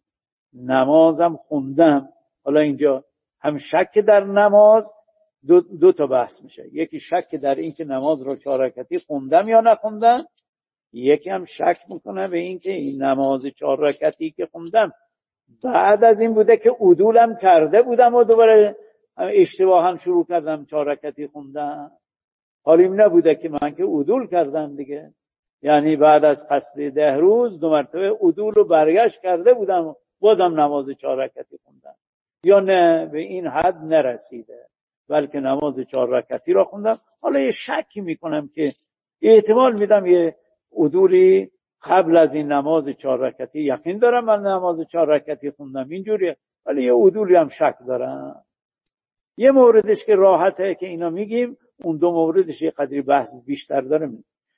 نمازم خوندم. حالا اینجا هم شک در نماز، دو تا بحث میشه. یکی شک در این که نماز رو 4 رکعتی خوندم یا نخوندم، یکی هم شک میکنه به این که این نماز 4 رکعتی که خوندم بعد از این بوده که عدولم کرده بودم و دوباره اشتباها شروع کردم 4 رکعتی خوندم. حالا این نبوده که من که عدول کردم دیگه، یعنی بعد از قصد 10 روز 2 مرتبه عدول رو برگشت کرده بودم بازم نماز 4 رکعتی خوندم، یا نه به این حد نرسیده بلکه نماز 4 رکعتی را خوندم. حالا یه شکی میکنم که احتمال میدم یه عدولی قبل از این نماز 4 رکعتی، یقین دارم من نماز 4 رکعتی خوندم اینجوریه، ولی یه عدولی هم شک دارم. یه موردش که راحته که اینا میگیم، اون 2 موردش یه قدری بحث بیشتر داره.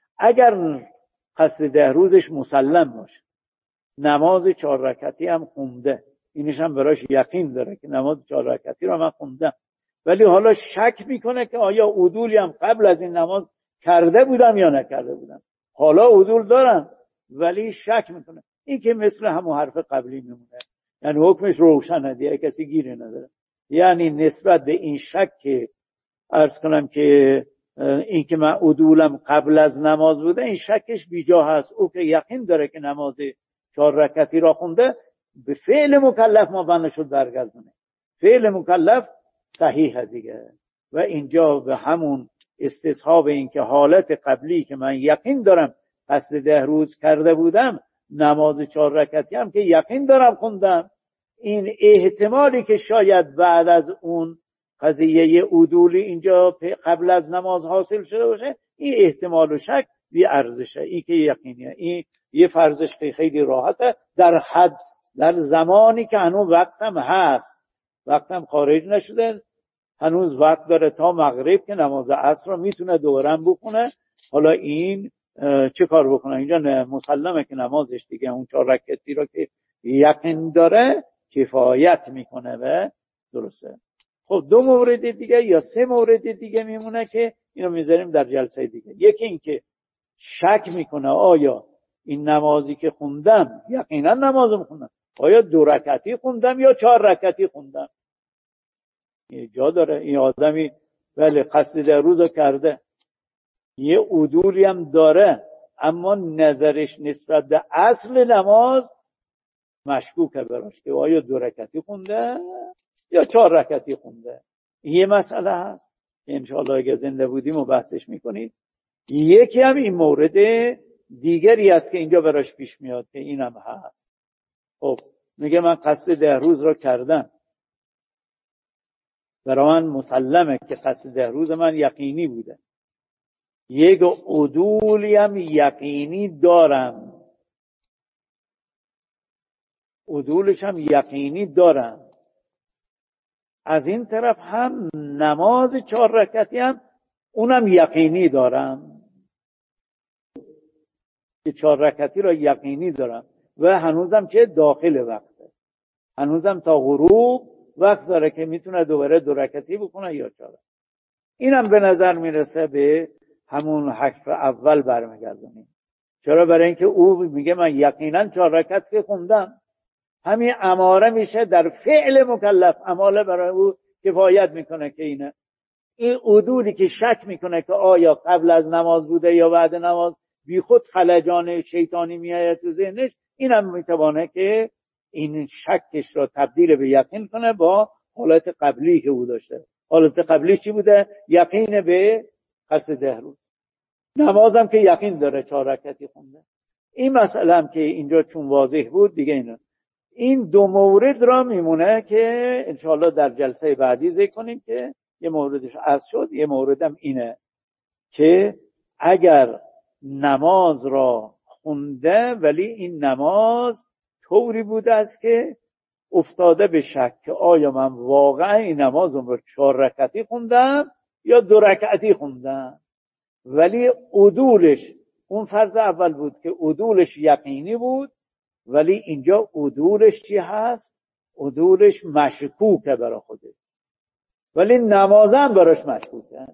اگر قصد 10 روزش مسلم باشه، نماز 4 رکعتی هم خونده، اینش هم براش یقین داره که نماز 4 رکعتی رو من خوندم، ولی حالا شک میکنه که آیا عدولی هم قبل از این نماز کرده بودم یا نکرده بودم. حالا عدول دارم ولی شک میکنه. این که مثل همون حرف قبلی میمونه، یعنی حکمش روشنه دیگه، کسی گیری نداره. یعنی نسبت به این شک که عرض کنم که این که من عدولم قبل از نماز بوده، این شکش بیجا هست. او که یقین داره که نماز 4 رکعتی را خونده، به فعل مکلف ما بنشد برگردونه. فعل مکلف صحیحه دیگه. و اینجا به همون استصحاب این که حالت قبلی که من یقین دارم قصد 10 روز کرده بودم، نماز 4 رکعتی هم که یقین دارم خوندم، این احتمالی که شاید بعد از اون قضیه عدولی اینجا قبل از نماز حاصل شده باشه، این احتمال و شک بی ارزشه. این که یقینیه. این یه فرضش خیلی راحته در حد، در زمانی که هنوز وقتم هست، وقتم خارج نشده، هنوز وقت داره تا مغرب که نماز عصر رو میتونه دورم بخونه. حالا این چه کار بکنه؟ اینجا مسلمه که نمازش دیگه اون 4 رکعتی رو که یقین داره کفایت میکنه و درسته. خب 2 مورد دیگه یا 3 مورد دیگه میمونه که اینو میذاریم در جلسه دیگه. یکی این که شک میکنه آیا این نمازی که خوندم، یقینا نمازم خوندم، آیا 2 رکعتی خوندم یا 4 رکعتی خوندم. این جا داره. این آدمی بله قصد 10 روز کرده، یه عدولی هم داره، اما نظرش نسبت به اصل نماز مشکوکه براش که آیا 2 رکعتی خونده یا 4 رکعتی خونده. یه مسئله هست که انشاءالله اگه زنده بودیم و بحثش میکنید. یکی هم این مورد دیگری است که اینجا براش پیش میاد که اینم هست. خب میگه من قصد 10 روز رو کردم، برای من مسلمه که قصد 10 روز من یقینی بوده، یک عدولی هم یقینی دارم، عدولش هم یقینی دارم، از این طرف هم نماز 4 رکعتی هم اونم یقینی دارم که 4 رکعتی را یقینی دارم و هنوزم که داخل وقته، هنوزم تا غروب وقت داره که میتونه دوباره 2 رکعتی بکنه یا 4. اینم به نظر میرسه به همون حرف اول برمیگردونیم. چرا؟ برای اینکه او میگه من یقینا 4 رکعت که خوندم، همین اماره میشه در فعل مکلف، اماله برای او کفایت میکنه که اینه. این عدولی که شک میکنه که آیا قبل از نماز بوده یا بعد نماز، بی خود خلجان شیطانی میاد تو ذهنش، اینم میتوانه که این شکش را تبدیل به یقین کنه با حالت قبلی که او داشته. حالت قبلی چی بوده؟ یقین به قصد 10 روز. نمازم که یقین داره 4 رکعتی خونده. این مسئله هم که اینجا چون واضح بود دیگه این دو مورد را میمونه که انشاءالله در جلسه بعدی ذکر کنیم که یه موردش عرض شد. یه موردم اینه که اگر نماز را خونده ولی این نماز طوری بوده است که افتاده به شک که آیا من واقعا این نمازم رو 4 رکعتی خوندم یا 2 رکعتی خوندم، ولی عدولش اون فرض اول بود که عدولش یقینی بود، ولی اینجا عدولش چی هست؟ عدولش مشکوکه برای خودش، ولی نمازم براش مشکوکه.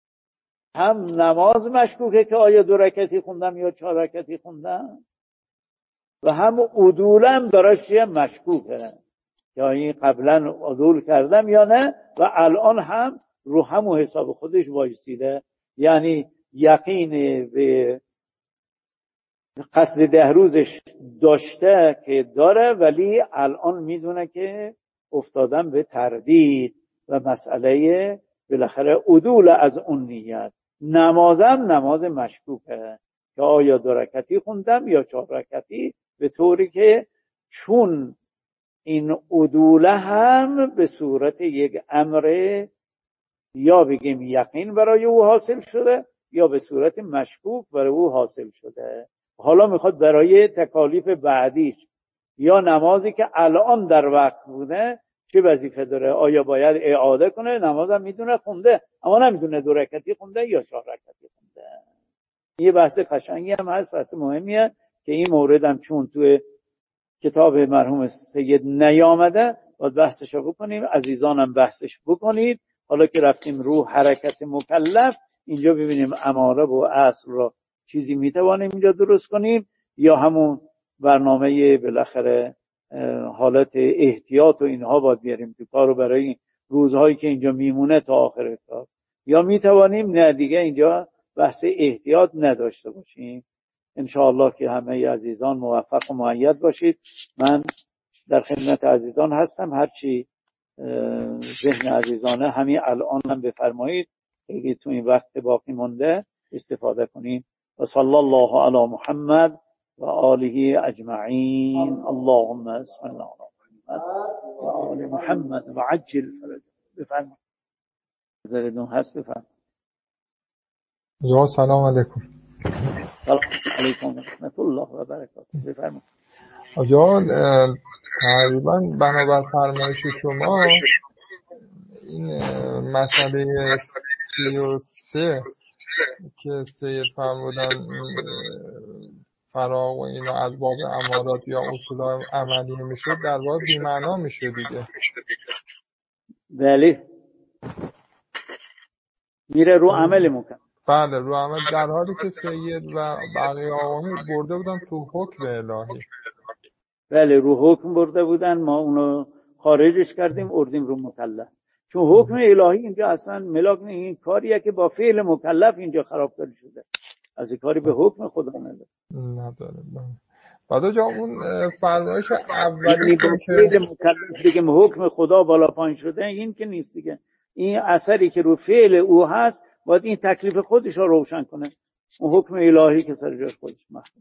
هم نماز مشکوکه که آیا 2 رکعتی خوندم یا 4 رکعتی خوندم، و هم عدولم براش مشکوکه که آیا قبلا عدول کردم یا نه، و الان هم رو همون حساب خودش وایسیده. یعنی یقین به قصد 10 روزش داشته که داره، ولی الان میدونه که افتادم به تردید و مسئله بالاخره عدول از اون نیت. نمازم نماز مشکوکه که آیا 2 رکعتی خوندم یا 4 رکعتی، به طوری که چون این عدوله هم به صورت یک امر یا بگیم یقین برای او حاصل شده یا به صورت مشکوک برای او حاصل شده. حالا میخواد برای تکالیف بعدیش یا نمازی که الان در وقت بوده چه وظیفه داره؟ آیا باید اعاده کنه؟ نمازم میدونه خونده اما نمیدونه 2 رکعتی خونده یا 4 رکعتی خونده. یه بحث قشنگی هم هست، بحث مهمیه که این موردم چون توی کتاب مرحوم سید نیامده باید بحثش بکنیم، عزیزانم بحثش بکنید. حالا که رفتیم رو حرکت مکلف، اینجا ببینیم اماره و اصل را چیزی میتوانیم اینجا درست کنیم یا همون برنامه بالاخره حالت احتیاط و اینها باید بیاریم تو کارو برای روزهایی که اینجا میمونه تا آخر کار، یا میتوانیم نه دیگه اینجا بحث احتیاط نداشته باشیم. انشاءالله که همه عزیزان موفق و مؤید باشید. من در خدمت عزیزان هستم، هرچی ذهن عزیزانه همین الان هم بفرمایید، خیلی تو این وقت باقی مونده استفاده کنیم. و صلی الله علی محمد و آله اجمعین. اللهم صل علی محمد و آل محمد و عجل فرج. بفرمایید. نظرتون هست؟ بفرمایید. یا سلام علیکم. سلام علیکم و رحمت الله و برکاته. بفرمایید. آجا تقریبا بنابر فرمایش شما این مسئله 33 که سید فرمودن فراغ و اینو از باب امارات یا اصول عملی میشه، در واقع بی‌معنا میشه دیگه. بله، میره رو عمل مکن. بله، رو عمل، در حالی که سید و بقیه آقایون برده بودن تو حکم الهی. بله، رو حکم برده بودن، ما اونو خارجش کردیم اردیم رو مکلف. چون حکم الهی اینجا اصلا ملاک نه، این کاریه که با فعل مکلف اینجا خراب شده، از این کاری به حکم خدا نداره. بعد جا اون فرمایش اولی که فعل مکلف بگیم حکم خدا بالا پایین شده، این که نیست دیگه. این اثری که رو فعل او هست باید این تکلیف خودش رو روشن کنه، اون حکم الهی که سر جاش خودش مخصوص.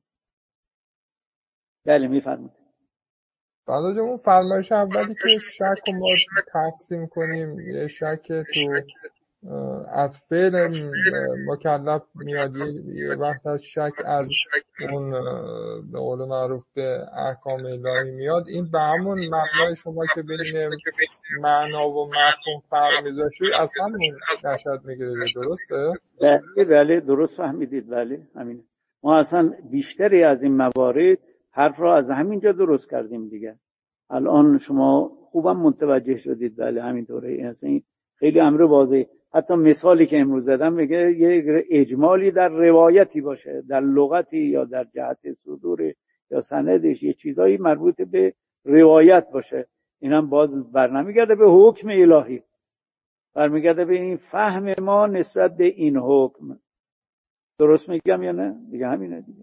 بله میفرمایید. بعد جا اون فرمایش اولی که شک رو ما تقسیم کنیم، یه شک تو از فعل مکلف میاد، یه وقت از شک از اون به قول معروف به احکام الهی میاد. این به همون مبنای شما که بین معنا و مفهوم فرق میذاشید از همون نشأت میگیره، درسته؟ بله درست فهمیدید. بله همینه. ما اصلا بیشتری از این موارد حرف را از همینجا درست کردیم دیگه. الان شما خوبم متوجه شدید. بله همینطوره. این خیلی امر واضحه. حتی مثالی که امروز زدم میگه یه اجمالی در روایتی باشه، در لغتی یا در جهت صدور یا سندش، یه چیزایی مربوط به روایت باشه، اینم باز برنمیگرده به حکم الهی، برمیگرده به این فهم ما نسبت به این حکم. درست میگم یا نه؟ دیگه همینه دیگه.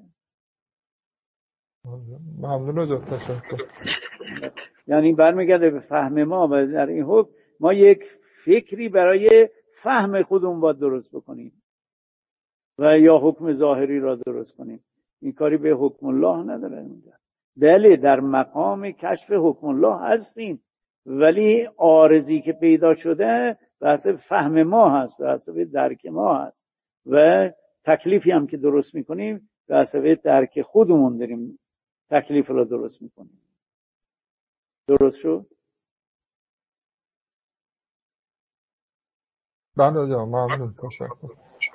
ممنون جا، تشکر. یعنی برمیگرده به فهم ما و در این حکم ما یک فکری برای فهم خودمون باید درست بکنیم و یا حکم ظاهری را درست کنیم. این کاری به حکم الله نداره اونجا. بله در مقام کشف حکم الله هستیم، ولی عارضی که پیدا شده به حسب فهم ما هست، به حسب درک ما هست و تکلیفی هم که درست میکنیم به حسب درک خودمون داریم تکلیف رو درست میکنیم. درست شد؟ بله جان، ممنون، تشکر.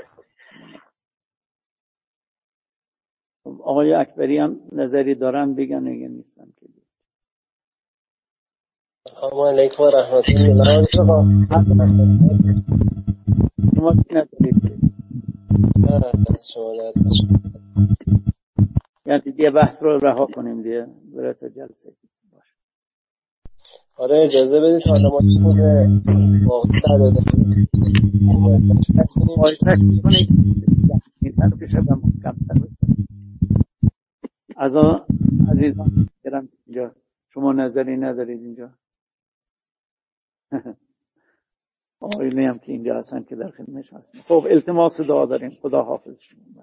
آقای اکبری هم نظری دارن بگن اگه نیستن که السلام علیکم و رحمت الله. شما ندارید یعنی دیگه بحث رو رها کنیم دیگه برای تا جلسه باشه. آره اجازه بدید حالا ما بوده واقعی داده از عزیزان گرم اینجا شما نظری ندارید اینجا آقایونی هم که اینجا هستن که در خدمتش هستن. خب التماس دعا داریم. خدا حافظ شما.